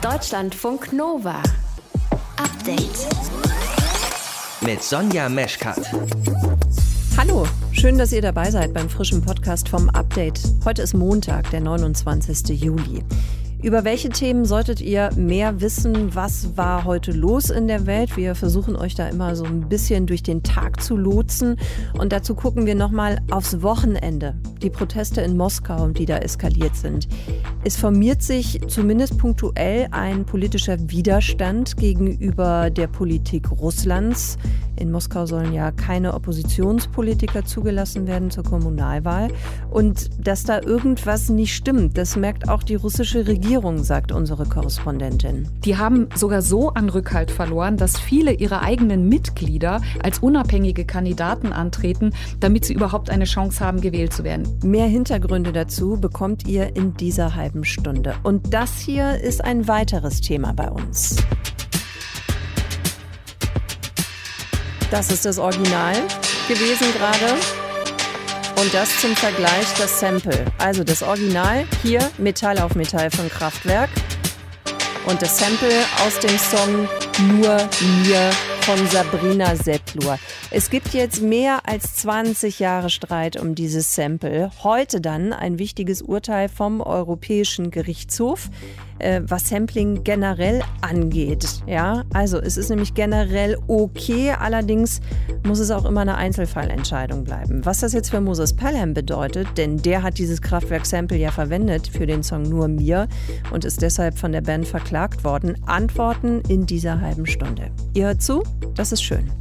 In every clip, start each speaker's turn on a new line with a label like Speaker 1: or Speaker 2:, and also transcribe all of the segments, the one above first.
Speaker 1: Deutschlandfunk Nova. Update.
Speaker 2: Mit Sonja Meschkat.
Speaker 3: Hallo, schön, dass ihr dabei seid beim frischen Podcast vom Update. Heute ist Montag, der 29. Juli. Über welche Themen solltet ihr mehr wissen? Was war heute los in der Welt? Wir versuchen euch da immer so ein bisschen durch den Tag zu lotsen. Und dazu gucken wir nochmal aufs Wochenende. Die Proteste in Moskau, die da eskaliert sind. Es formiert sich zumindest punktuell ein politischer Widerstand gegenüber der Politik Russlands. In Moskau sollen ja keine Oppositionspolitiker zugelassen werden zur Kommunalwahl. Und dass da irgendwas nicht stimmt, das merkt auch die russische Regierung, sagt unsere Korrespondentin.
Speaker 4: Die haben sogar so an Rückhalt verloren, dass viele ihrer eigenen Mitglieder als unabhängige Kandidaten antreten, damit sie überhaupt eine Chance haben, gewählt zu werden.
Speaker 3: Mehr Hintergründe dazu bekommt ihr in dieser halben Stunde. Und das hier ist ein weiteres Thema bei uns. Das ist das Original gewesen gerade. Und das zum Vergleich das Sample. Also das Original, hier Metall auf Metall von Kraftwerk. Und das Sample aus dem Song Nur mir von Sabrina Setlur. Es gibt jetzt mehr als 20 Jahre Streit um dieses Sample. Heute dann ein wichtiges Urteil vom Europäischen Gerichtshof, was Sampling generell angeht. Ja, also es ist nämlich generell okay, allerdings muss es auch immer eine Einzelfallentscheidung bleiben. Was das jetzt für Moses Pelham bedeutet, denn der hat dieses Kraftwerk-Sample ja verwendet für den Song Nur mir und ist deshalb von der Band verklagt worden. Antworten in dieser halben Stunde. Ihr hört zu? Das ist schön.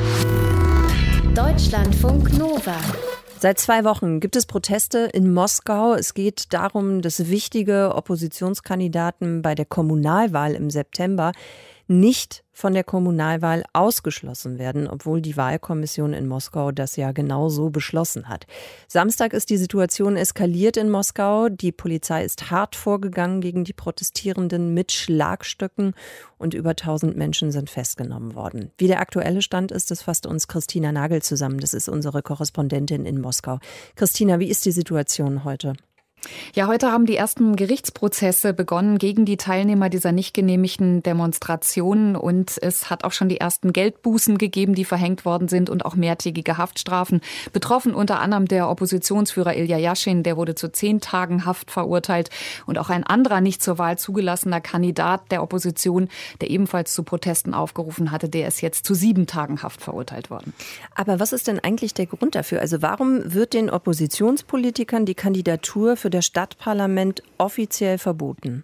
Speaker 1: Deutschlandfunk Nova.
Speaker 3: Seit 2 Wochen gibt es Proteste in Moskau. Es geht darum, dass wichtige Oppositionskandidaten bei der Kommunalwahl im September nicht von der Kommunalwahl ausgeschlossen werden, obwohl die Wahlkommission in Moskau das ja genau so beschlossen hat. Samstag ist die Situation eskaliert in Moskau. Die Polizei ist hart vorgegangen gegen die Protestierenden mit Schlagstöcken und über 1000 Menschen sind festgenommen worden. Wie der aktuelle Stand ist, das fasst uns Christina Nagel zusammen. Das ist unsere Korrespondentin in Moskau. Christina, wie ist die Situation heute?
Speaker 4: Ja, heute haben die ersten Gerichtsprozesse begonnen gegen die Teilnehmer dieser nicht genehmigten Demonstrationen und es hat auch schon die ersten Geldbußen gegeben, die verhängt worden sind und auch mehrtägige Haftstrafen. Betroffen unter anderem der Oppositionsführer Ilja Jaschin, der wurde zu 10 Tagen Haft verurteilt und auch ein anderer nicht zur Wahl zugelassener Kandidat der Opposition, der ebenfalls zu Protesten aufgerufen hatte, der ist jetzt zu 7 Tagen Haft verurteilt worden.
Speaker 3: Aber was ist denn eigentlich der Grund dafür? Also warum wird den Oppositionspolitikern die Kandidatur für das Stadtparlament offiziell verboten?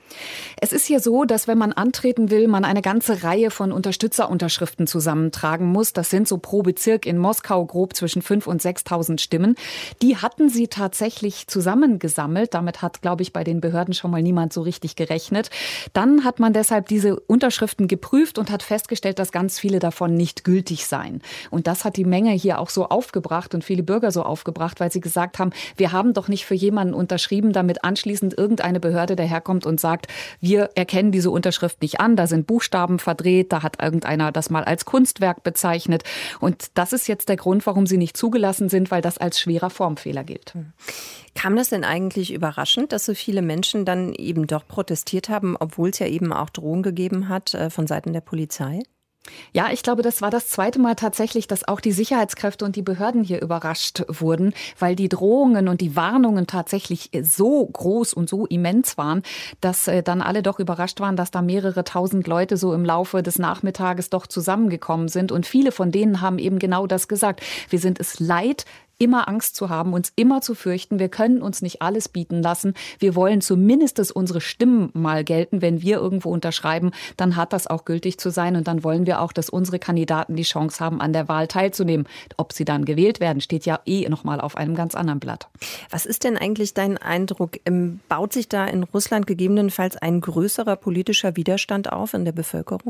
Speaker 4: Es ist hier so, dass wenn man antreten will, man eine ganze Reihe von Unterstützerunterschriften zusammentragen muss. Das sind so pro Bezirk in Moskau grob zwischen 5.000 und 6.000 Stimmen. Die hatten sie tatsächlich zusammengesammelt. Damit hat, glaube ich, bei den Behörden schon mal niemand so richtig gerechnet. Dann hat man deshalb diese Unterschriften geprüft und hat festgestellt, dass ganz viele davon nicht gültig seien. Und das hat die Menge hier auch so aufgebracht und viele Bürger so aufgebracht, weil sie gesagt haben, wir haben doch nicht für jemanden unterschrieben, damit anschließend irgendeine Behörde daherkommt und sagt, wir erkennen diese Unterschrift nicht an, da sind Buchstaben verdreht, da hat irgendeiner das mal als Kunstwerk bezeichnet. Und das ist jetzt der Grund, warum sie nicht zugelassen sind, weil das als schwerer Formfehler gilt.
Speaker 3: Kam das denn eigentlich überraschend, dass so viele Menschen dann eben doch protestiert haben, obwohl es ja eben auch Drohungen gegeben hat von Seiten der Polizei?
Speaker 4: Ja, ich glaube, das war das zweite Mal tatsächlich, dass auch die Sicherheitskräfte und die Behörden hier überrascht wurden, weil die Drohungen und die Warnungen tatsächlich so groß und so immens waren, dass dann alle doch überrascht waren, dass da mehrere 1000 Leute so im Laufe des Nachmittages doch zusammengekommen sind. Und viele von denen haben eben genau das gesagt. Wir sind es leid, immer Angst zu haben, uns immer zu fürchten. Wir können uns nicht alles bieten lassen. Wir wollen zumindest, dass unsere Stimmen mal gelten. Wenn wir irgendwo unterschreiben, dann hat das auch gültig zu sein. Und dann wollen wir auch, dass unsere Kandidaten die Chance haben, an der Wahl teilzunehmen. Ob sie dann gewählt werden, steht ja nochmal auf einem ganz anderen Blatt.
Speaker 3: Was ist denn eigentlich dein Eindruck? Baut sich da in Russland gegebenenfalls ein größerer politischer Widerstand auf in der Bevölkerung?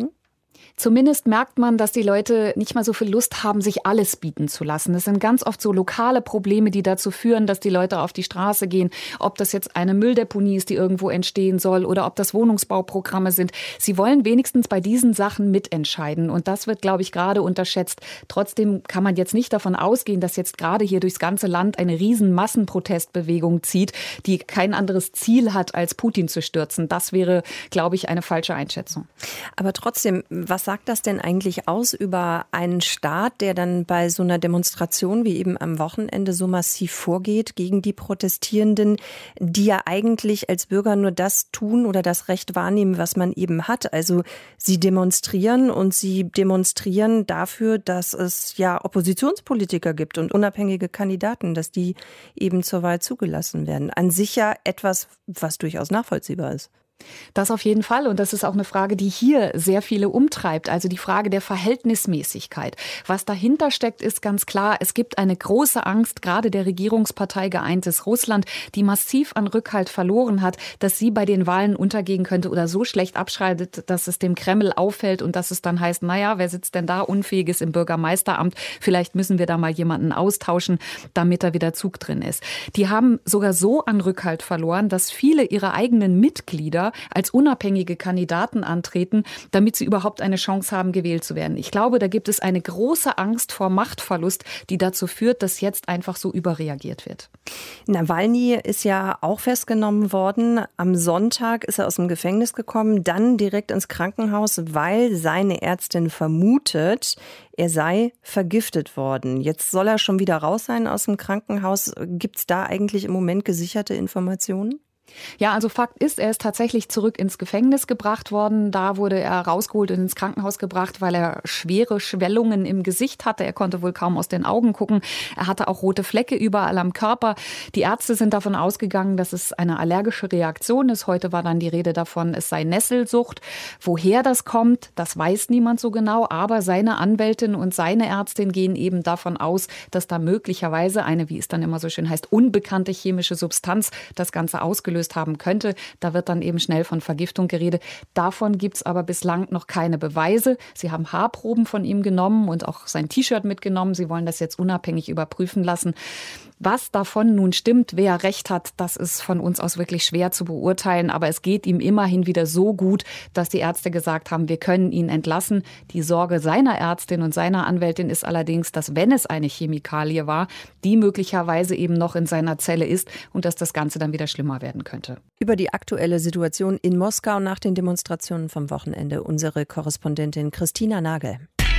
Speaker 4: Zumindest merkt man, dass die Leute nicht mal so viel Lust haben, sich alles bieten zu lassen. Es sind ganz oft so lokale Probleme, die dazu führen, dass die Leute auf die Straße gehen. Ob das jetzt eine Mülldeponie ist, die irgendwo entstehen soll, oder ob das Wohnungsbauprogramme sind. Sie wollen wenigstens bei diesen Sachen mitentscheiden. Und das wird, glaube ich, gerade unterschätzt. Trotzdem kann man jetzt nicht davon ausgehen, dass jetzt gerade hier durchs ganze Land eine riesen Massenprotestbewegung zieht, die kein anderes Ziel hat, als Putin zu stürzen. Das wäre, glaube ich, eine falsche Einschätzung.
Speaker 3: Aber trotzdem, was sagt das denn eigentlich aus über einen Staat, der dann bei so einer Demonstration wie eben am Wochenende so massiv vorgeht gegen die Protestierenden, die ja eigentlich als Bürger nur das tun oder das Recht wahrnehmen, was man eben hat? Also sie demonstrieren und sie demonstrieren dafür, dass es ja Oppositionspolitiker gibt und unabhängige Kandidaten, dass die eben zur Wahl zugelassen werden. An sich ja etwas, was durchaus nachvollziehbar ist.
Speaker 4: Das auf jeden Fall. Und das ist auch eine Frage, die hier sehr viele umtreibt. Also die Frage der Verhältnismäßigkeit. Was dahinter steckt, ist ganz klar. Es gibt eine große Angst, gerade der Regierungspartei Geeintes Russland, die massiv an Rückhalt verloren hat, dass sie bei den Wahlen untergehen könnte oder so schlecht abschreitet, dass es dem Kreml auffällt und dass es dann heißt, naja, wer sitzt denn da Unfähiges im Bürgermeisteramt? Vielleicht müssen wir da mal jemanden austauschen, damit da wieder Zug drin ist. Die haben sogar so an Rückhalt verloren, dass viele ihrer eigenen Mitglieder als unabhängige Kandidaten antreten, damit sie überhaupt eine Chance haben, gewählt zu werden. Ich glaube, da gibt es eine große Angst vor Machtverlust, die dazu führt, dass jetzt einfach so überreagiert wird.
Speaker 3: Nawalny ist ja auch festgenommen worden. Am Sonntag ist er aus dem Gefängnis gekommen, dann direkt ins Krankenhaus, weil seine Ärztin vermutet, er sei vergiftet worden. Jetzt soll er schon wieder raus sein aus dem Krankenhaus. Gibt es da eigentlich im Moment gesicherte Informationen?
Speaker 4: Ja, also Fakt ist, er ist tatsächlich zurück ins Gefängnis gebracht worden. Da wurde er rausgeholt und ins Krankenhaus gebracht, weil er schwere Schwellungen im Gesicht hatte. Er konnte wohl kaum aus den Augen gucken. Er hatte auch rote Flecke überall am Körper. Die Ärzte sind davon ausgegangen, dass es eine allergische Reaktion ist. Heute war dann die Rede davon, es sei Nesselsucht. Woher das kommt, das weiß niemand so genau. Aber seine Anwältin und seine Ärztin gehen eben davon aus, dass da möglicherweise eine, wie es dann immer so schön heißt, unbekannte chemische Substanz das Ganze ausgelöst haben könnte. Da wird dann eben schnell von Vergiftung geredet. Davon gibt es aber bislang noch keine Beweise. Sie haben Haarproben von ihm genommen und auch sein T-Shirt mitgenommen. Sie wollen das jetzt unabhängig überprüfen lassen. Was davon nun stimmt, wer recht hat, das ist von uns aus wirklich schwer zu beurteilen. Aber es geht ihm immerhin wieder so gut, dass die Ärzte gesagt haben, wir können ihn entlassen. Die Sorge seiner Ärztin und seiner Anwältin ist allerdings, dass wenn es eine Chemikalie war, die möglicherweise eben noch in seiner Zelle ist und dass das Ganze dann wieder schlimmer werden könnte.
Speaker 3: Über die aktuelle Situation in Moskau nach den Demonstrationen vom Wochenende unsere Korrespondentin Christina Nagel.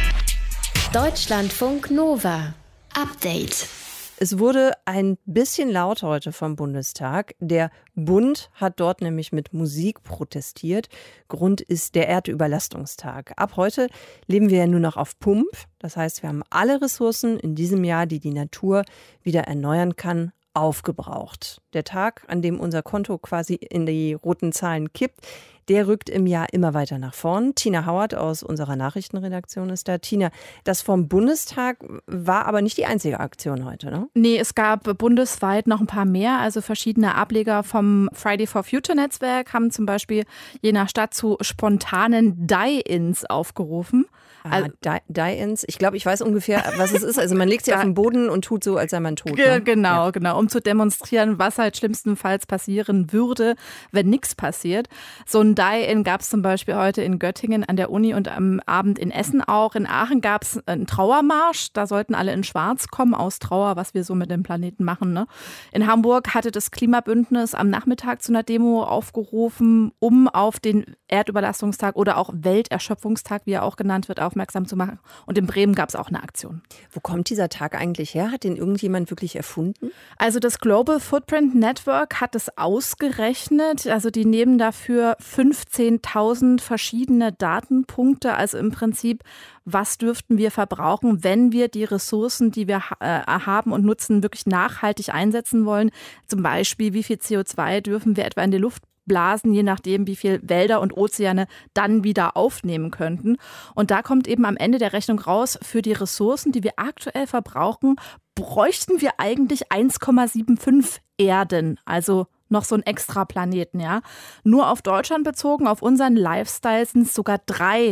Speaker 1: Deutschlandfunk Nova. Update.
Speaker 3: Es wurde ein bisschen laut heute vom Bundestag. Der Bund hat dort nämlich mit Musik protestiert. Grund ist der Erdüberlastungstag. Ab heute leben wir ja nur noch auf Pump. Das heißt, wir haben alle Ressourcen in diesem Jahr, die die Natur wieder erneuern kann, aufgebraucht. Der Tag, an dem unser Konto quasi in die roten Zahlen kippt, der rückt im Jahr immer weiter nach vorn. Tina Hauert aus unserer Nachrichtenredaktion ist da. Tina, das vom Bundestag war aber nicht die einzige Aktion heute, ne?
Speaker 5: Nee, es gab bundesweit noch ein paar mehr. Also verschiedene Ableger vom Friday for Future Netzwerk haben zum Beispiel je nach Stadt zu spontanen Die-Ins aufgerufen.
Speaker 3: Also, Die-Ins, ich glaube, ich weiß ungefähr, was es ist. Also man legt sie auf den Boden und tut so, als sei man tot. Ne?
Speaker 5: Genau, um zu demonstrieren, was halt schlimmstenfalls passieren würde, wenn nichts passiert. So ein Die-In gab es zum Beispiel heute in Göttingen an der Uni und am Abend in Essen auch. In Aachen gab es einen Trauermarsch. Da sollten alle in Schwarz kommen, aus Trauer, was wir so mit dem Planeten machen. Ne? In Hamburg hatte das Klimabündnis am Nachmittag zu einer Demo aufgerufen, um auf den Erdüberlastungstag oder auch Welterschöpfungstag, wie er auch genannt wird, aufmerksam zu machen. Und in Bremen gab es auch eine Aktion.
Speaker 3: Wo kommt dieser Tag eigentlich her? Hat den irgendjemand wirklich erfunden?
Speaker 5: Also das Global Footprint Network hat es ausgerechnet. Also die nehmen dafür 15.000 verschiedene Datenpunkte. Also im Prinzip, was dürften wir verbrauchen, wenn wir die Ressourcen, die wir haben und nutzen, wirklich nachhaltig einsetzen wollen. Zum Beispiel, wie viel CO2 dürfen wir etwa in die Luft blasen, je nachdem, wie viel Wälder und Ozeane dann wieder aufnehmen könnten. Und da kommt eben am Ende der Rechnung raus, für die Ressourcen, die wir aktuell verbrauchen, bräuchten wir eigentlich 1,75 Erden, also noch so ein extra Planeten, ja. Nur auf Deutschland bezogen, auf unseren Lifestyle sind es sogar 3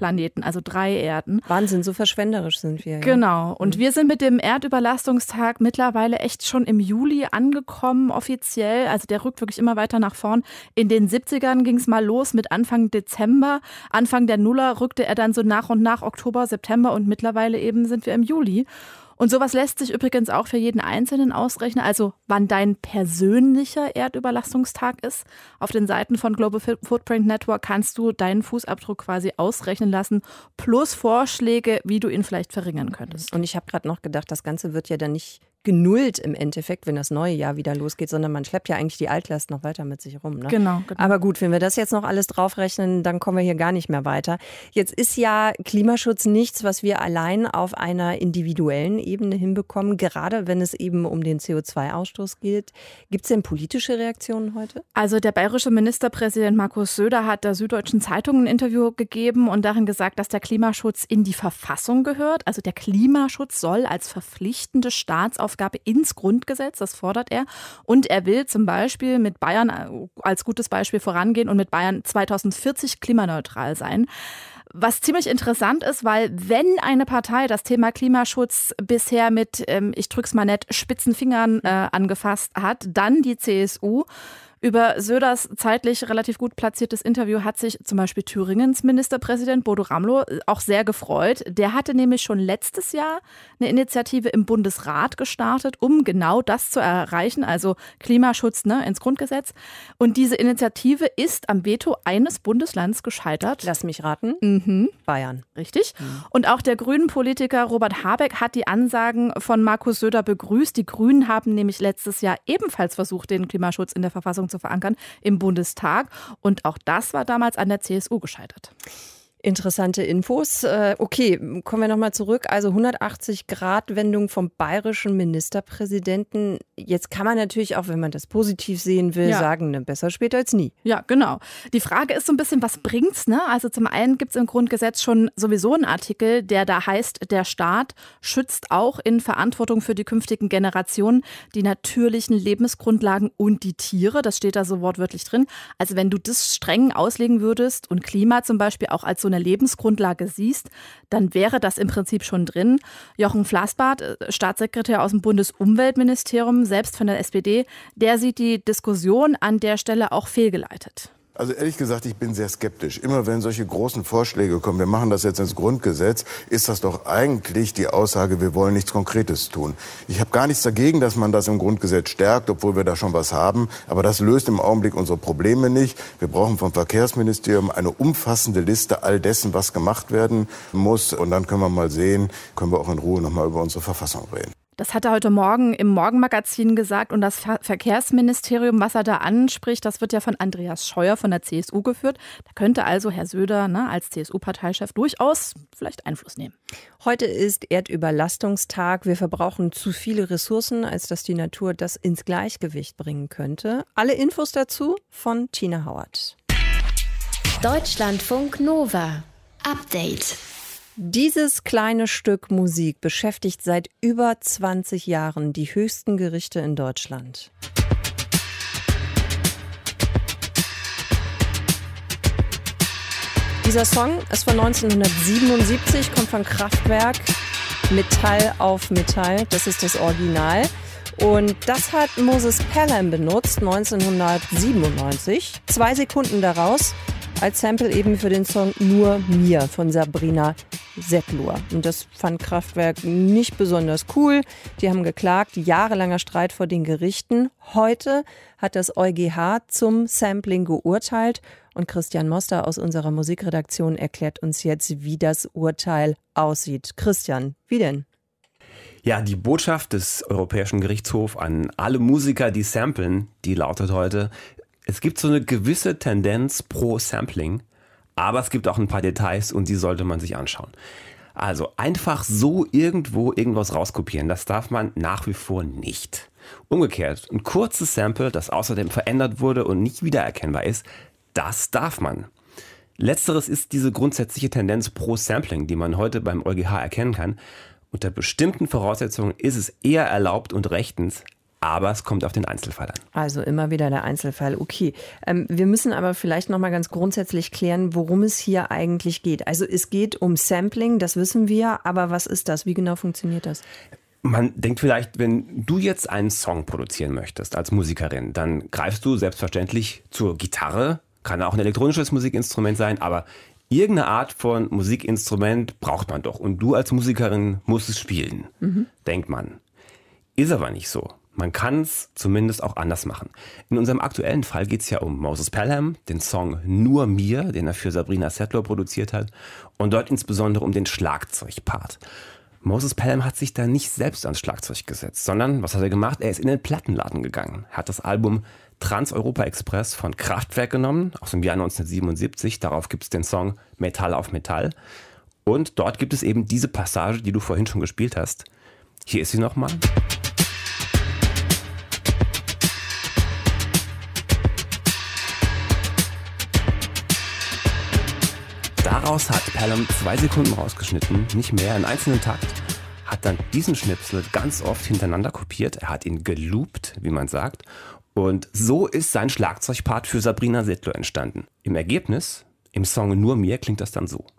Speaker 5: Planeten, also 3 Erden.
Speaker 3: Wahnsinn, so verschwenderisch sind wir. Ja.
Speaker 5: Genau. Und wir sind mit dem Erdüberlastungstag mittlerweile echt schon im Juli angekommen, offiziell. Also der rückt wirklich immer weiter nach vorn. In den 70ern ging es mal los mit Anfang Dezember. Anfang der Nuller rückte er dann so nach und nach Oktober, September und mittlerweile eben sind wir im Juli. Und sowas lässt sich übrigens auch für jeden Einzelnen ausrechnen, also wann dein persönlicher Erdüberlastungstag ist. Auf den Seiten von Global Footprint Network kannst du deinen Fußabdruck quasi ausrechnen lassen, plus Vorschläge, wie du ihn vielleicht verringern könntest.
Speaker 3: Und ich habe gerade noch gedacht, das Ganze wird ja dann nicht genullt im Endeffekt, wenn das neue Jahr wieder losgeht, sondern man schleppt ja eigentlich die Altlast noch weiter mit sich rum. Ne?
Speaker 5: Genau.
Speaker 3: Aber gut, wenn wir das jetzt noch alles draufrechnen, dann kommen wir hier gar nicht mehr weiter. Jetzt ist ja Klimaschutz nichts, was wir allein auf einer individuellen Ebene hinbekommen, gerade wenn es eben um den CO2-Ausstoß geht. Gibt es denn politische Reaktionen heute?
Speaker 5: Also der bayerische Ministerpräsident Markus Söder hat der Süddeutschen Zeitung ein Interview gegeben und darin gesagt, dass der Klimaschutz in die Verfassung gehört. Also der Klimaschutz soll als verpflichtende Staatsaufgabe ins Grundgesetz, das fordert er. Und er will zum Beispiel mit Bayern als gutes Beispiel vorangehen und mit Bayern 2040 klimaneutral sein. Was ziemlich interessant ist, weil wenn eine Partei das Thema Klimaschutz bisher mit, ich drück's mal nett, spitzen Fingern angefasst hat, dann die CSU. Über Söders zeitlich relativ gut platziertes Interview hat sich zum Beispiel Thüringens Ministerpräsident Bodo Ramelow auch sehr gefreut. Der hatte nämlich schon letztes Jahr eine Initiative im Bundesrat gestartet, um genau das zu erreichen, also Klimaschutz ins Grundgesetz. Und diese Initiative ist am Veto eines Bundeslands gescheitert.
Speaker 3: Lass mich raten. Bayern.
Speaker 5: Richtig. Und auch der Grünen-Politiker Robert Habeck hat die Ansagen von Markus Söder begrüßt. Die Grünen haben nämlich letztes Jahr ebenfalls versucht, den Klimaschutz in der Verfassung zu verankern im Bundestag. Und auch das war damals an der CSU gescheitert.
Speaker 3: Interessante Infos. Okay, kommen wir nochmal zurück. Also 180-Grad-Wendung vom bayerischen Ministerpräsidenten. Jetzt kann man natürlich auch, wenn man das positiv sehen will, sagen, besser später als nie.
Speaker 5: Ja, genau. Die Frage ist so ein bisschen, was bringt's, ne? Also zum einen gibt es im Grundgesetz schon sowieso einen Artikel, der da heißt, der Staat schützt auch in Verantwortung für die künftigen Generationen die natürlichen Lebensgrundlagen und die Tiere. Das steht da so wortwörtlich drin. Also wenn du das streng auslegen würdest und Klima zum Beispiel auch als so eine Lebensgrundlage siehst, dann wäre das im Prinzip schon drin. Jochen Flassbart, Staatssekretär aus dem Bundesumweltministerium, selbst von der SPD, der sieht die Diskussion an der Stelle auch fehlgeleitet.
Speaker 6: Also ehrlich gesagt, ich bin sehr skeptisch. Immer wenn solche großen Vorschläge kommen, wir machen das jetzt ins Grundgesetz, ist das doch eigentlich die Aussage, wir wollen nichts Konkretes tun. Ich habe gar nichts dagegen, dass man das im Grundgesetz stärkt, obwohl wir da schon was haben. Aber das löst im Augenblick unsere Probleme nicht. Wir brauchen vom Verkehrsministerium eine umfassende Liste all dessen, was gemacht werden muss. Und dann können wir mal sehen, können wir auch in Ruhe nochmal über unsere Verfassung reden.
Speaker 5: Das hat er heute Morgen im Morgenmagazin gesagt und das Verkehrsministerium, was er da anspricht, das wird ja von Andreas Scheuer von der CSU geführt. Da könnte also Herr Söder als CSU-Parteichef durchaus vielleicht Einfluss nehmen.
Speaker 3: Heute ist Erdüberlastungstag. Wir verbrauchen zu viele Ressourcen, als dass die Natur das ins Gleichgewicht bringen könnte. Alle Infos dazu von Tina Howard.
Speaker 1: Deutschlandfunk Nova. Update.
Speaker 3: Dieses kleine Stück Musik beschäftigt seit über 20 Jahren die höchsten Gerichte in Deutschland. Dieser Song ist von 1977, kommt von Kraftwerk, Metall auf Metall, das ist das Original. Und das hat Moses Pelham benutzt, 1997. 2 Sekunden daraus als Sample eben für den Song Nur mir von Sabrina Setlur. Und das fand Kraftwerk nicht besonders cool. Die haben geklagt, jahrelanger Streit vor den Gerichten. Heute hat das EuGH zum Sampling geurteilt. Und Christian Moster aus unserer Musikredaktion erklärt uns jetzt, wie das Urteil aussieht. Christian, wie denn?
Speaker 7: Ja, die Botschaft des Europäischen Gerichtshofs an alle Musiker, die samplen, die lautet heute: Es gibt so eine gewisse Tendenz pro Sampling, aber es gibt auch ein paar Details und die sollte man sich anschauen. Also einfach so irgendwo irgendwas rauskopieren, das darf man nach wie vor nicht. Umgekehrt, ein kurzes Sample, das außerdem verändert wurde und nicht wiedererkennbar ist, das darf man. Letzteres ist diese grundsätzliche Tendenz pro Sampling, die man heute beim EuGH erkennen kann. Unter bestimmten Voraussetzungen ist es eher erlaubt und rechtens, aber es kommt auf den Einzelfall an.
Speaker 3: Also immer wieder der Einzelfall, okay. Wir müssen aber vielleicht noch mal ganz grundsätzlich klären, worum es hier eigentlich geht. Also es geht um Sampling, das wissen wir, aber was ist das? Wie genau funktioniert das?
Speaker 7: Man denkt vielleicht, wenn du jetzt einen Song produzieren möchtest als Musikerin, dann greifst du selbstverständlich zur Gitarre, kann auch ein elektronisches Musikinstrument sein, aber irgendeine Art von Musikinstrument braucht man doch. Und du als Musikerin musst es spielen, denkt man. Ist aber nicht so. Man kann es zumindest auch anders machen. In unserem aktuellen Fall geht es ja um Moses Pelham, den Song Nur mir, den er für Sabrina Settler produziert hat. Und dort insbesondere um den Schlagzeugpart. Moses Pelham hat sich da nicht selbst ans Schlagzeug gesetzt, sondern, was hat er gemacht? Er ist in den Plattenladen gegangen. Er hat das Album Trans-Europa Express von Kraftwerk genommen, aus dem Jahr 1977. Darauf gibt es den Song Metall auf Metall. Und dort gibt es eben diese Passage, die du vorhin schon gespielt hast. Hier ist sie nochmal. Daraus hat Pelham 2 Sekunden rausgeschnitten, nicht mehr, einen einzelnen Takt. Hat dann diesen Schnipsel ganz oft hintereinander kopiert. Er hat ihn geloopt, wie man sagt. Und so ist sein Schlagzeugpart für Sabrina Settler entstanden. Im Ergebnis, im Song Nur mir, klingt das dann so.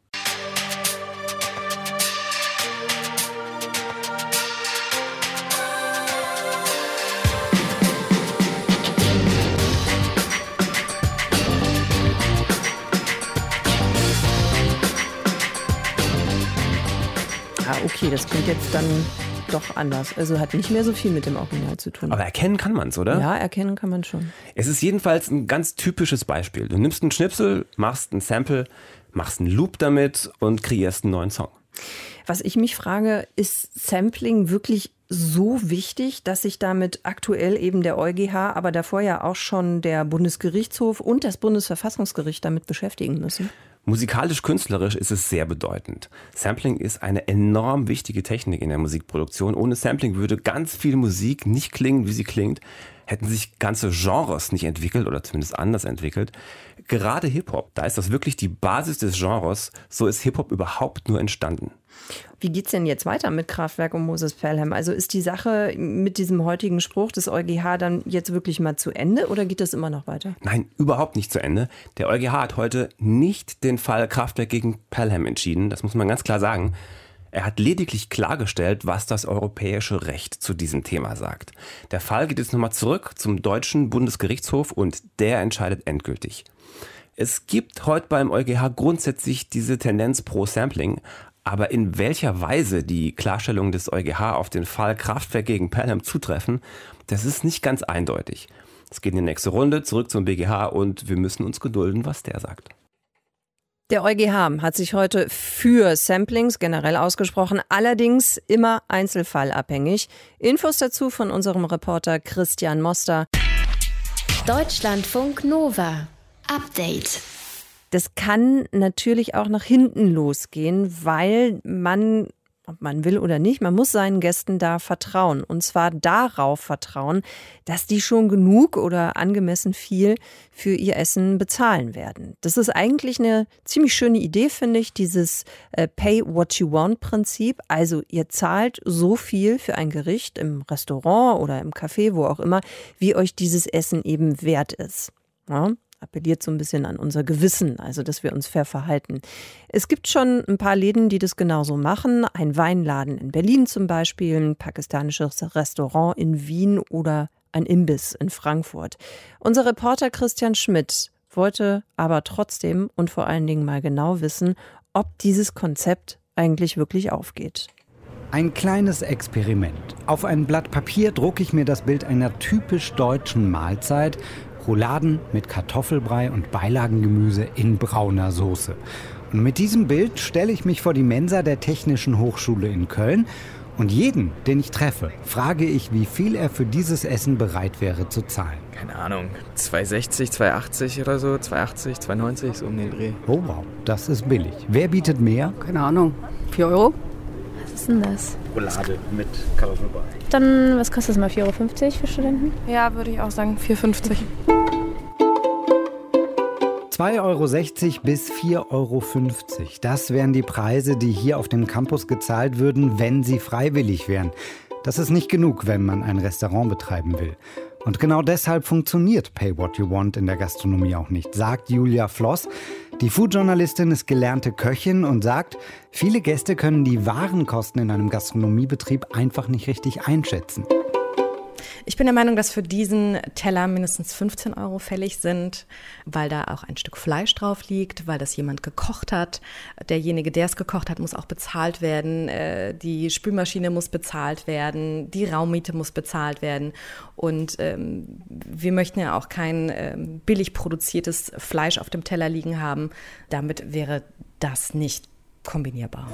Speaker 3: Okay, das klingt jetzt dann doch anders. Also hat nicht mehr so viel mit dem Original zu tun.
Speaker 7: Aber erkennen kann man es, oder?
Speaker 3: Ja, erkennen kann man schon.
Speaker 7: Es ist jedenfalls ein ganz typisches Beispiel. Du nimmst einen Schnipsel, machst ein Sample, machst einen Loop damit und kreierst einen neuen Song.
Speaker 3: Was ich mich frage, ist Sampling wirklich so wichtig, dass sich damit aktuell eben der EuGH, aber davor ja auch schon der Bundesgerichtshof und das Bundesverfassungsgericht damit beschäftigen müssen?
Speaker 7: Musikalisch-künstlerisch ist es sehr bedeutend. Sampling ist eine enorm wichtige Technik in der Musikproduktion. Ohne Sampling würde ganz viel Musik nicht klingen, wie sie klingt. Hätten sich ganze Genres nicht entwickelt oder zumindest anders entwickelt. Gerade Hip-Hop, da ist das wirklich die Basis des Genres. So ist Hip-Hop überhaupt nur entstanden.
Speaker 3: Wie geht's denn jetzt weiter mit Kraftwerk und Moses Pelham? Also ist die Sache mit diesem heutigen Spruch des EuGH dann jetzt wirklich mal zu Ende oder geht das immer noch weiter?
Speaker 7: Nein, überhaupt nicht zu Ende. Der EuGH hat heute nicht den Fall Kraftwerk gegen Pelham entschieden. Das muss man ganz klar sagen. Er hat lediglich klargestellt, was das europäische Recht zu diesem Thema sagt. Der Fall geht jetzt nochmal zurück zum deutschen Bundesgerichtshof und der entscheidet endgültig. Es gibt heute beim EuGH grundsätzlich diese Tendenz pro Sampling, aber in welcher Weise die Klarstellungen des EuGH auf den Fall Kraftwerk gegen Pelham zutreffen, das ist nicht ganz eindeutig. Es geht in die nächste Runde, zurück zum BGH und wir müssen uns gedulden, was der sagt.
Speaker 3: Der EuGH hat sich heute für Samplings generell ausgesprochen, allerdings immer einzelfallabhängig. Infos dazu von unserem Reporter Christian Moster.
Speaker 1: Deutschlandfunk Nova. Update.
Speaker 3: Das kann natürlich auch nach hinten losgehen, weil man, ob man will oder nicht, man muss seinen Gästen da vertrauen. Und zwar darauf vertrauen, dass die schon genug oder angemessen viel für ihr Essen bezahlen werden. Das ist eigentlich eine ziemlich schöne Idee, finde ich, dieses Pay-What-You-Want-Prinzip. Also ihr zahlt so viel für ein Gericht im Restaurant oder im Café, wo auch immer, wie euch dieses Essen eben wert ist. Ja? Appelliert so ein bisschen an unser Gewissen, also dass wir uns fair verhalten. Es gibt schon ein paar Läden, die das genauso machen. Ein Weinladen in Berlin zum Beispiel, ein pakistanisches Restaurant in Wien oder ein Imbiss in Frankfurt. Unser Reporter Christian Schmidt wollte aber trotzdem und vor allen Dingen mal genau wissen, ob dieses Konzept eigentlich wirklich aufgeht.
Speaker 8: Ein kleines Experiment. Auf ein Blatt Papier drucke ich mir das Bild einer typisch deutschen Mahlzeit. Rouladen mit Kartoffelbrei und Beilagengemüse in brauner Soße. Und mit diesem Bild stelle ich mich vor die Mensa der Technischen Hochschule in Köln und jeden, den ich treffe, frage ich, wie viel er für dieses Essen bereit wäre zu zahlen.
Speaker 9: Keine Ahnung, 2,60, 2,80 oder so, 2,80, 2,90, so um den Dreh.
Speaker 8: Oh wow, das ist billig. Wer bietet mehr?
Speaker 10: Keine Ahnung, 4 Euro?
Speaker 11: Was ist denn das?
Speaker 12: Roulade mit Kartoffelbrei.
Speaker 11: Dann, was kostet das mal, 4,50 Euro für Studenten?
Speaker 10: Ja, würde ich auch sagen, 4,50 €.
Speaker 8: 2,60 € bis 4,50 €. Das wären die Preise, die hier auf dem Campus gezahlt würden, wenn sie freiwillig wären. Das ist nicht genug, wenn man ein Restaurant betreiben will. Und genau deshalb funktioniert Pay What You Want in der Gastronomie auch nicht, sagt Julia Floss. Die Foodjournalistin ist gelernte Köchin und sagt, viele Gäste können die wahren Kosten in einem Gastronomiebetrieb einfach nicht richtig einschätzen.
Speaker 13: Ich bin der Meinung, dass für diesen Teller mindestens 15 € fällig sind, weil da auch ein Stück Fleisch drauf liegt, weil das jemand gekocht hat. Derjenige, der es gekocht hat, muss auch bezahlt werden. Die Spülmaschine muss bezahlt werden. Die Raummiete muss bezahlt werden. Und wir möchten ja auch kein billig produziertes Fleisch auf dem Teller liegen haben. Damit wäre das nicht kombinierbar.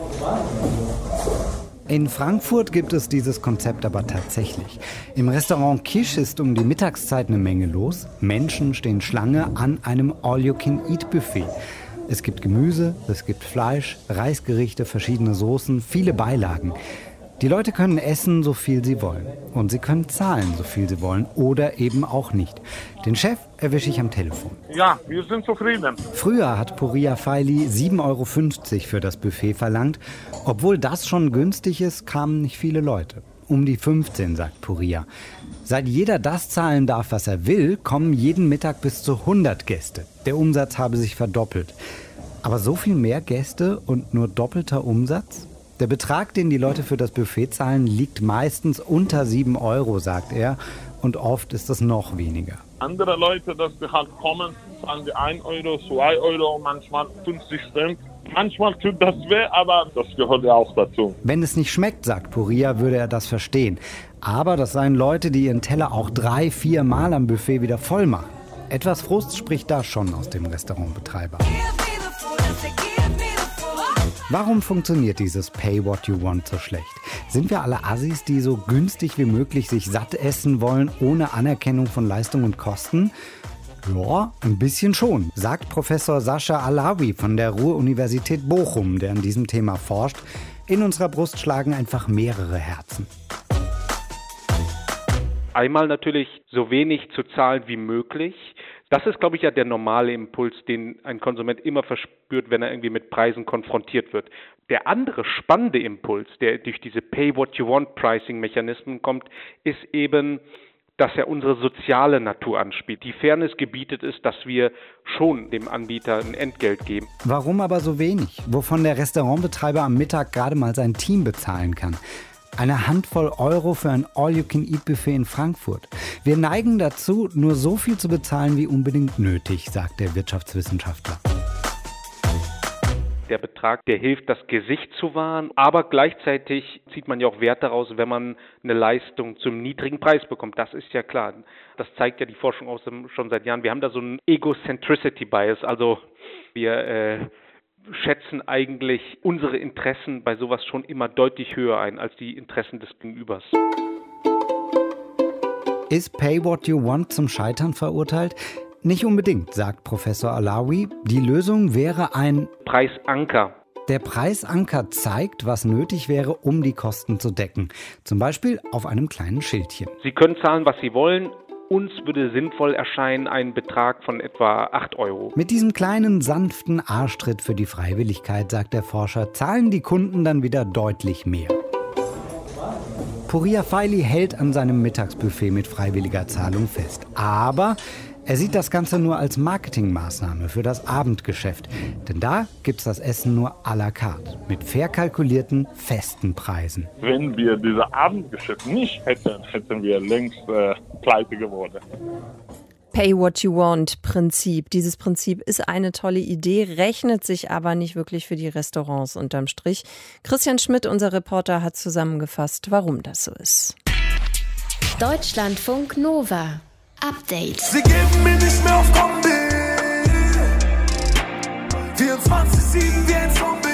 Speaker 8: In Frankfurt gibt es dieses Konzept aber tatsächlich. Im Restaurant Kisch ist um die Mittagszeit eine Menge los. Menschen stehen Schlange an einem All-You-Can-Eat-Buffet. Es gibt Gemüse, es gibt Fleisch, Reisgerichte, verschiedene Soßen, viele Beilagen. Die Leute können essen, so viel sie wollen. Und sie können zahlen, so viel sie wollen. Oder eben auch nicht. Den Chef erwische ich am Telefon.
Speaker 14: Ja, wir sind zufrieden.
Speaker 8: Früher hat Pouria Feili 7,50 € für das Buffet verlangt. Obwohl das schon günstig ist, kamen nicht viele Leute. Um die 15, sagt Pouria. Seit jeder das zahlen darf, was er will, kommen jeden Mittag bis zu 100 Gäste. Der Umsatz habe sich verdoppelt. Aber so viel mehr Gäste und nur doppelter Umsatz? Der Betrag, den die Leute für das Buffet zahlen, liegt meistens unter 7 €, sagt er. Und oft ist es noch weniger.
Speaker 14: Andere Leute, dass die halt kommen, zahlen die 1 €, 2 €, manchmal 50 Cent. Manchmal tut das weh, aber das gehört ja auch dazu.
Speaker 8: Wenn es nicht schmeckt, sagt Pouria, würde er das verstehen. Aber das seien Leute, die ihren Teller auch 3-4 Mal am Buffet wieder voll machen. Etwas Frust spricht da schon aus dem Restaurantbetreiber. Warum funktioniert dieses Pay What You Want so schlecht? Sind wir alle Assis, die so günstig wie möglich sich satt essen wollen, ohne Anerkennung von Leistung und Kosten? Ja, ein bisschen schon, sagt Professor Sascha Alawi von der Ruhr-Universität Bochum, der an diesem Thema forscht. In unserer Brust schlagen einfach mehrere Herzen.
Speaker 15: Einmal natürlich so wenig zu zahlen wie möglich. Das ist, glaube ich, ja der normale Impuls, den ein Konsument immer verspürt, wenn er irgendwie mit Preisen konfrontiert wird. Der andere spannende Impuls, der durch diese Pay-What-You-Want-Pricing-Mechanismen kommt, ist eben, dass er unsere soziale Natur anspielt. Die Fairness gebietet es, dass wir schon dem Anbieter ein Entgelt geben.
Speaker 8: Warum aber so wenig? Wovon der Restaurantbetreiber am Mittag gerade mal sein Team bezahlen kann. Eine Handvoll Euro für ein All-You-Can-Eat-Buffet in Frankfurt. Wir neigen dazu, nur so viel zu bezahlen wie unbedingt nötig, sagt der Wirtschaftswissenschaftler.
Speaker 15: Der Betrag, der hilft, das Gesicht zu wahren, aber gleichzeitig zieht man ja auch Wert daraus, wenn man eine Leistung zum niedrigen Preis bekommt. Das ist ja klar. Das zeigt ja die Forschung auch schon seit Jahren. Wir haben da so einen Egocentricity-Bias, also wir schätzen eigentlich unsere Interessen bei sowas schon immer deutlich höher ein als die Interessen des Gegenübers.
Speaker 8: Ist Pay What You Want zum Scheitern verurteilt? Nicht unbedingt, sagt Professor Alawi. Die Lösung wäre ein
Speaker 15: Preisanker.
Speaker 8: Der Preisanker zeigt, was nötig wäre, um die Kosten zu decken. Zum Beispiel auf einem kleinen Schildchen.
Speaker 15: Sie können zahlen, was Sie wollen. Uns würde sinnvoll erscheinen ein Betrag von etwa 8 €.
Speaker 8: Mit diesem kleinen, sanften Arschtritt für die Freiwilligkeit, sagt der Forscher, zahlen die Kunden dann wieder deutlich mehr. Pouria Feili hält an seinem Mittagsbuffet mit freiwilliger Zahlung fest. Aber er sieht das Ganze nur als Marketingmaßnahme für das Abendgeschäft. Denn da gibt's das Essen nur à la carte, mit fair kalkulierten, festen Preisen.
Speaker 14: Wenn wir dieses Abendgeschäft nicht hätten, hätten wir längst pleite geworden.
Speaker 3: Pay What You Want Prinzip. Dieses Prinzip ist eine tolle Idee, rechnet sich aber nicht wirklich für die Restaurants unterm Strich. Christian Schmidt, unser Reporter, hat zusammengefasst, warum das so ist.
Speaker 1: Deutschlandfunk Nova. Update.
Speaker 16: Sie geben mir nicht mehr auf Kombi. 24/7 wie ein Zombie.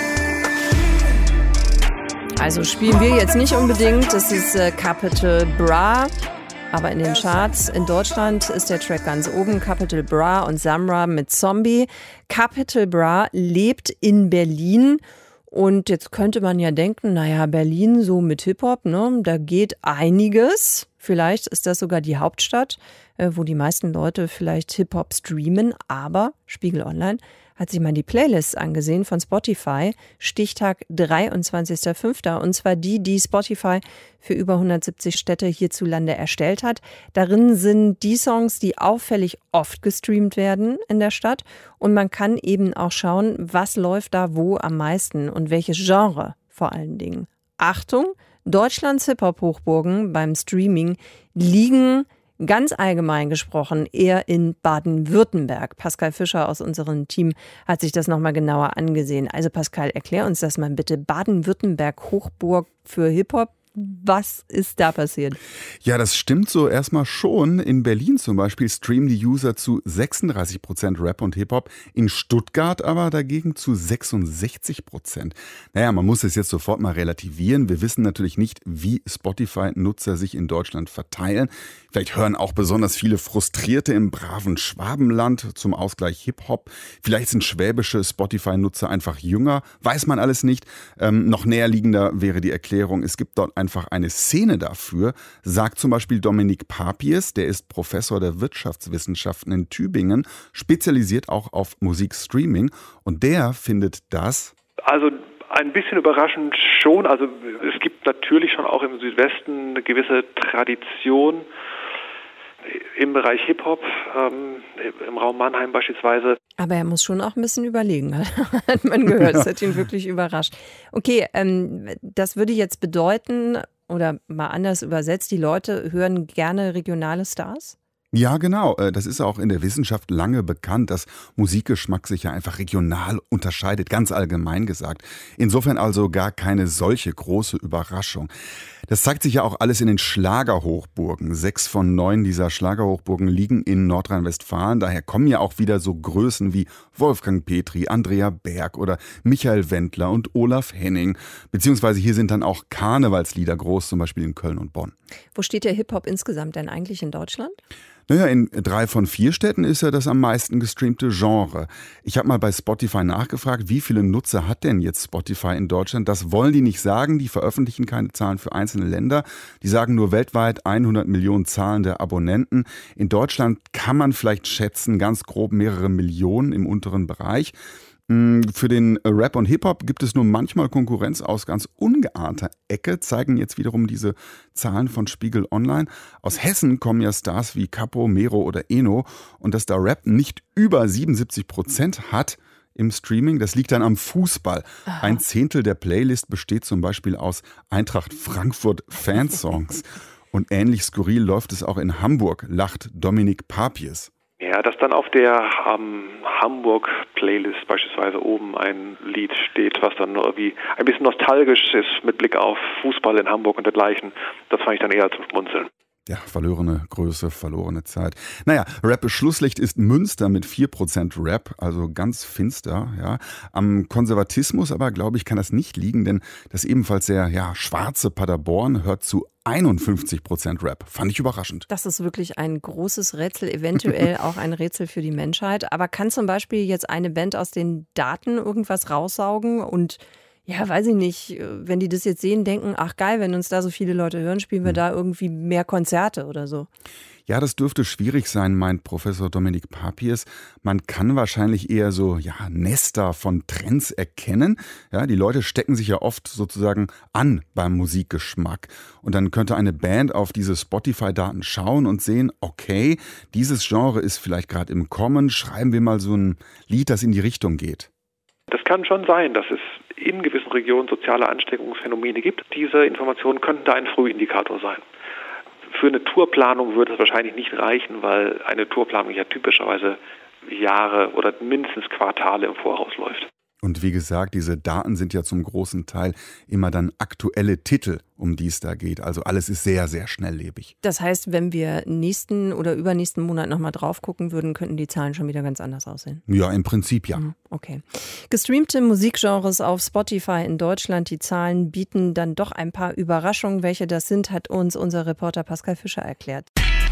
Speaker 3: Also spielen wir jetzt nicht unbedingt, das ist Capital Bra, aber in den Charts in Deutschland ist der Track ganz oben, Capital Bra und Samra mit Zombie. Capital Bra lebt in Berlin und jetzt könnte man ja denken, naja, Berlin so mit Hip-Hop, ne, da geht einiges. Vielleicht ist das sogar die Hauptstadt. wo die meisten Leute vielleicht Hip-Hop streamen. Aber Spiegel Online hat sich mal die Playlists angesehen von Spotify, Stichtag 23.05. Und zwar die Spotify für über 170 Städte hierzulande erstellt hat. Darin sind die Songs, die auffällig oft gestreamt werden in der Stadt. Und man kann eben auch schauen, was läuft da wo am meisten und welches Genre vor allen Dingen. Achtung, Deutschlands Hip-Hop-Hochburgen beim Streaming liegen ganz allgemein gesprochen eher in Baden-Württemberg. Pascal Fischer aus unserem Team hat sich das nochmal genauer angesehen. Also Pascal, erklär uns das mal bitte. Baden-Württemberg, Hochburg für Hip-Hop. Was ist da passiert?
Speaker 17: Ja, das stimmt so erstmal schon. In Berlin zum Beispiel streamen die User zu 36% Rap und Hip-Hop, in Stuttgart aber dagegen zu 66%. Naja, man muss es jetzt sofort mal relativieren. Wir wissen natürlich nicht, wie Spotify-Nutzer sich in Deutschland verteilen. Vielleicht hören auch besonders viele Frustrierte im braven Schwabenland zum Ausgleich Hip-Hop. Vielleicht sind schwäbische Spotify-Nutzer einfach jünger. Weiß man alles nicht. Noch näherliegender wäre die Erklärung, es gibt dort einfach eine Szene dafür, sagt zum Beispiel Dominik Papies, der ist Professor der Wirtschaftswissenschaften in Tübingen, spezialisiert auch auf Musikstreaming, und der findet das.
Speaker 15: Also ein bisschen überraschend schon. Also es gibt natürlich schon auch im Südwesten eine gewisse Tradition im Bereich Hip-Hop, im Raum Mannheim beispielsweise.
Speaker 3: Aber er muss schon auch ein bisschen überlegen, hat man gehört. Das hat ihn wirklich überrascht. Okay, das würde jetzt bedeuten, oder mal anders übersetzt, die Leute hören gerne regionale Stars?
Speaker 17: Ja, genau. Das ist auch in der Wissenschaft lange bekannt, dass Musikgeschmack sich ja einfach regional unterscheidet, ganz allgemein gesagt. Insofern also gar keine solche große Überraschung. Das zeigt sich ja auch alles in den Schlagerhochburgen. 6 von 9 dieser Schlagerhochburgen liegen in Nordrhein-Westfalen. Daher kommen ja auch wieder so Größen wie Wolfgang Petri, Andrea Berg oder Michael Wendler und Olaf Henning. Beziehungsweise hier sind dann auch Karnevalslieder groß, zum Beispiel in Köln und Bonn.
Speaker 3: Wo steht der Hip-Hop insgesamt denn eigentlich in Deutschland?
Speaker 17: Naja, in 3 von 4 Städten ist er das am meisten gestreamte Genre. Ich habe mal bei Spotify nachgefragt, wie viele Nutzer hat denn jetzt Spotify in Deutschland? Das wollen die nicht sagen, die veröffentlichen keine Zahlen für einzelne Länder. Die sagen nur weltweit 100 Millionen zahlende Abonnenten. In Deutschland kann man vielleicht schätzen, ganz grob mehrere Millionen im unteren Bereich. Für den Rap und Hip-Hop gibt es nur manchmal Konkurrenz aus ganz ungeahnter Ecke, zeigen jetzt wiederum diese Zahlen von Spiegel Online. Aus Hessen kommen ja Stars wie Capo, Mero oder Eno, und dass da Rap nicht über 77% hat im Streaming, das liegt dann am Fußball. Aha. 1/10 der Playlist besteht zum Beispiel aus Eintracht Frankfurt Fansongs. Und ähnlich skurril läuft es auch in Hamburg, lacht Dominik Papies.
Speaker 15: Ja, dass dann auf der Hamburg-Playlist beispielsweise oben ein Lied steht, was dann irgendwie ein bisschen nostalgisch ist mit Blick auf Fußball in Hamburg und dergleichen, das fand ich dann eher zum Schmunzeln.
Speaker 17: Ja, verlorene Größe, verlorene Zeit. Naja, Rap-Schlusslicht ist Münster mit 4% Rap, also ganz finster. Ja. Am Konservatismus aber, glaube ich, kann das nicht liegen, denn das ebenfalls sehr schwarze Paderborn hört zu 51% Rap. Fand ich überraschend.
Speaker 3: Das ist wirklich ein großes Rätsel, eventuell auch ein Rätsel für die Menschheit. Aber kann zum Beispiel jetzt eine Band aus den Daten irgendwas raussaugen und weiß ich nicht, wenn die das jetzt sehen, denken, ach geil, wenn uns da so viele Leute hören, spielen wir da irgendwie mehr Konzerte oder so.
Speaker 17: Ja, das dürfte schwierig sein, meint Professor Dominik Papies. Man kann wahrscheinlich eher so Nester von Trends erkennen. Ja, die Leute stecken sich ja oft sozusagen an beim Musikgeschmack. Und dann könnte eine Band auf diese Spotify-Daten schauen und sehen, okay, dieses Genre ist vielleicht gerade im Kommen, schreiben wir mal so ein Lied, das in die Richtung geht.
Speaker 15: Das kann schon sein, dass es in gewissen Regionen soziale Ansteckungsphänomene gibt. Diese Informationen könnten da ein Frühindikator sein. Für eine Tourplanung würde es wahrscheinlich nicht reichen, weil eine Tourplanung ja typischerweise Jahre oder mindestens Quartale im Voraus läuft.
Speaker 17: Und wie gesagt, diese Daten sind ja zum großen Teil immer dann aktuelle Titel, um die es da geht. Also alles ist sehr, sehr schnelllebig.
Speaker 3: Das heißt, wenn wir nächsten oder übernächsten Monat nochmal drauf gucken würden, könnten die Zahlen schon wieder ganz anders aussehen?
Speaker 17: Ja, im Prinzip ja.
Speaker 3: Okay. Gestreamte Musikgenres auf Spotify in Deutschland, die Zahlen bieten dann doch ein paar Überraschungen. Welche das sind, hat uns unser Reporter Pascal Fischer erklärt.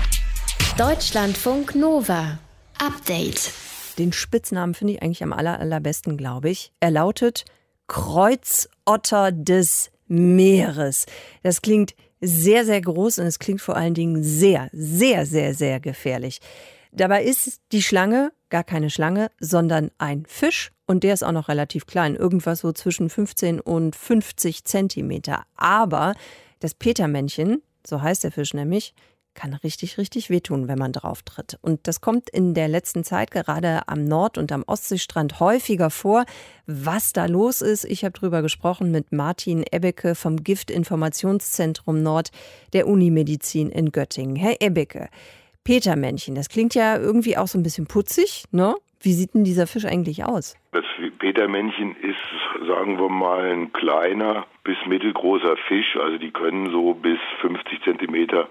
Speaker 1: Deutschlandfunk Nova. Update.
Speaker 3: Den Spitznamen finde ich eigentlich am allerbesten, glaube ich. Er lautet Kreuzotter des Meeres. Das klingt sehr, sehr groß und es klingt vor allen Dingen sehr, sehr, sehr, sehr gefährlich. Dabei ist die Schlange gar keine Schlange, sondern ein Fisch und der ist auch noch relativ klein, irgendwas so zwischen 15 und 50 Zentimeter. Aber das Petermännchen, so heißt der Fisch nämlich, kann richtig, richtig wehtun, wenn man drauf tritt. Und das kommt in der letzten Zeit gerade am Nord- und am Ostseestrand häufiger vor. Was da los ist, ich habe drüber gesprochen mit Martin Ebbeke vom Giftinformationszentrum Nord der Unimedizin in Göttingen. Herr Ebbeke, Petermännchen, das klingt ja irgendwie auch so ein bisschen putzig, ne? Wie sieht denn dieser Fisch eigentlich aus?
Speaker 18: Das Petermännchen ist, sagen wir mal, ein kleiner bis mittelgroßer Fisch. Also die können so bis 50 Zentimeter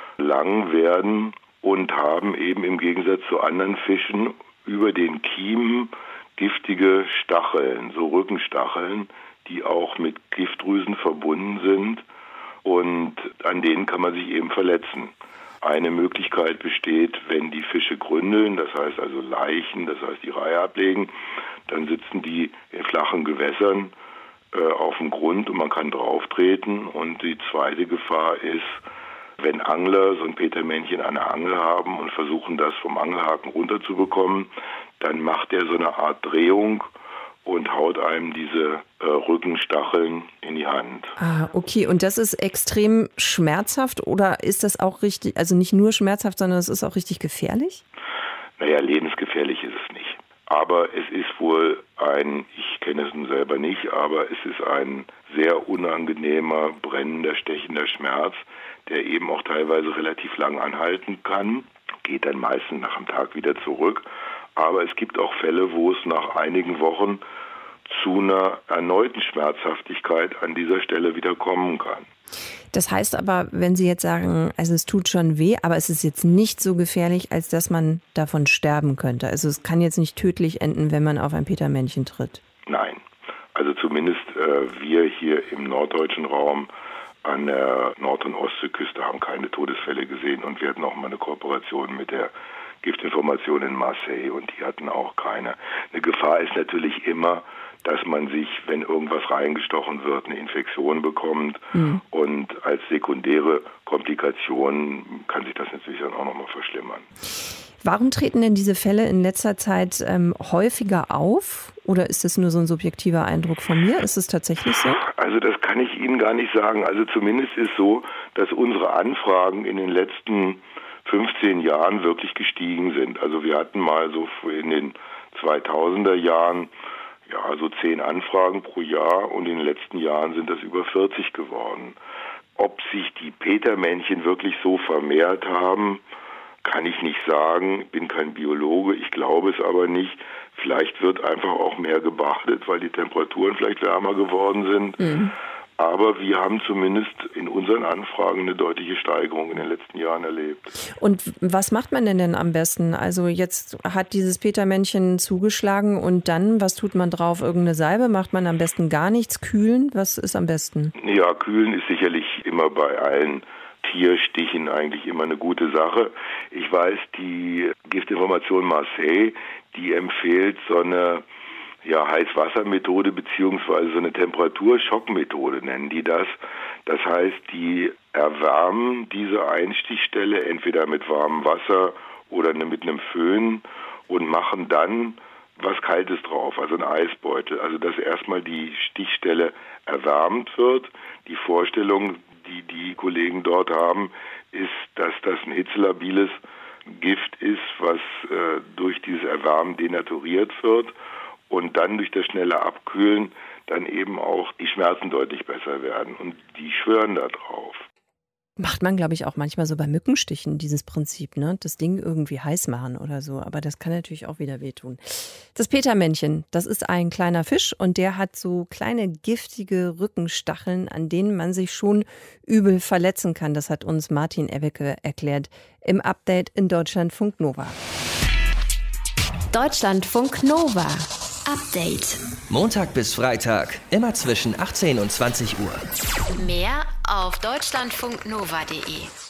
Speaker 18: lang werden und haben eben im Gegensatz zu anderen Fischen über den Kiemen giftige Stacheln, so Rückenstacheln, die auch mit Giftdrüsen verbunden sind und an denen kann man sich eben verletzen. Eine Möglichkeit besteht, wenn die Fische gründeln, das heißt also Laichen, das heißt die Reihe ablegen, dann sitzen die in flachen Gewässern auf dem Grund und man kann drauf treten. Und die zweite Gefahr ist, wenn Angler so ein Petermännchen an der Angel haben und versuchen, das vom Angelhaken runterzubekommen, dann macht er so eine Art Drehung und haut einem diese Rückenstacheln in die Hand.
Speaker 3: Ah, okay. Und das ist extrem schmerzhaft oder ist das auch richtig, also nicht nur schmerzhaft, sondern es ist auch richtig gefährlich?
Speaker 18: Naja, lebensgefährlich ist es nicht. Aber es ist wohl ich kenne es nun selber nicht, aber es ist ein sehr unangenehmer, brennender, stechender Schmerz, der eben auch teilweise relativ lang anhalten kann, geht dann meistens nach einem Tag wieder zurück. Aber es gibt auch Fälle, wo es nach einigen Wochen zu einer erneuten Schmerzhaftigkeit an dieser Stelle wieder kommen kann.
Speaker 3: Das heißt aber, wenn Sie jetzt sagen, also es tut schon weh, aber es ist jetzt nicht so gefährlich, als dass man davon sterben könnte. Also es kann jetzt nicht tödlich enden, wenn man auf ein Petermännchen tritt.
Speaker 18: Nein, also zumindest wir hier im norddeutschen Raum an der Nord- und Ostseeküste haben keine Todesfälle gesehen und wir hatten auch mal eine Kooperation mit der Giftinformation in Marseille und die hatten auch keine. Eine Gefahr ist natürlich immer, dass man sich, wenn irgendwas reingestochen wird, eine Infektion bekommt und als sekundäre Komplikation kann sich das natürlich dann auch nochmal verschlimmern.
Speaker 3: Warum treten denn diese Fälle in letzter Zeit häufiger auf? Oder ist das nur so ein subjektiver Eindruck von mir? Ist es tatsächlich so?
Speaker 18: Also das kann ich Ihnen gar nicht sagen. Also zumindest ist so, dass unsere Anfragen in den letzten 15 Jahren wirklich gestiegen sind. Also wir hatten mal so in den 2000er Jahren so 10 Anfragen pro Jahr und in den letzten Jahren sind das über 40 geworden. Ob sich die Petermännchen wirklich so vermehrt haben, kann ich nicht sagen. Ich bin kein Biologe, ich glaube es aber nicht. Vielleicht wird einfach auch mehr gebadet, weil die Temperaturen vielleicht wärmer geworden sind. Aber wir haben zumindest in unseren Anfragen eine deutliche Steigerung in den letzten Jahren erlebt.
Speaker 3: Und was macht man denn am besten? Also jetzt hat dieses Petermännchen zugeschlagen und dann, was tut man drauf? Irgendeine Salbe? Macht man am besten gar nichts? Kühlen? Was ist am besten?
Speaker 18: Ja, kühlen ist sicherlich immer bei allen Tierstichen eigentlich immer eine gute Sache. Ich weiß, die Giftinformation Marseille, die empfiehlt so eine Heißwassermethode beziehungsweise so eine Temperaturschockmethode nennen die das. Das heißt, die erwärmen diese Einstichstelle entweder mit warmem Wasser oder mit einem Föhn und machen dann was Kaltes drauf, also ein Eisbeutel. Also dass erstmal die Stichstelle erwärmt wird. Die Vorstellung, die die Kollegen dort haben, ist, dass das ein hitzelabiles Gift ist, was durch dieses Erwärmen denaturiert wird. Und dann durch das schnelle Abkühlen dann eben auch die Schmerzen deutlich besser werden. Und die schwören da drauf.
Speaker 3: Macht man, glaube ich, auch manchmal so bei Mückenstichen, dieses Prinzip, ne? Das Ding irgendwie heiß machen oder so. Aber das kann natürlich auch wieder wehtun. Das Petermännchen, das ist ein kleiner Fisch und der hat so kleine giftige Rückenstacheln, an denen man sich schon übel verletzen kann. Das hat uns Martin Ebbeke erklärt im Update in Deutschlandfunk Nova.
Speaker 1: Deutschlandfunk Nova. Update.
Speaker 2: Montag bis Freitag, immer zwischen 18 und 20 Uhr.
Speaker 1: Mehr auf deutschlandfunknova.de.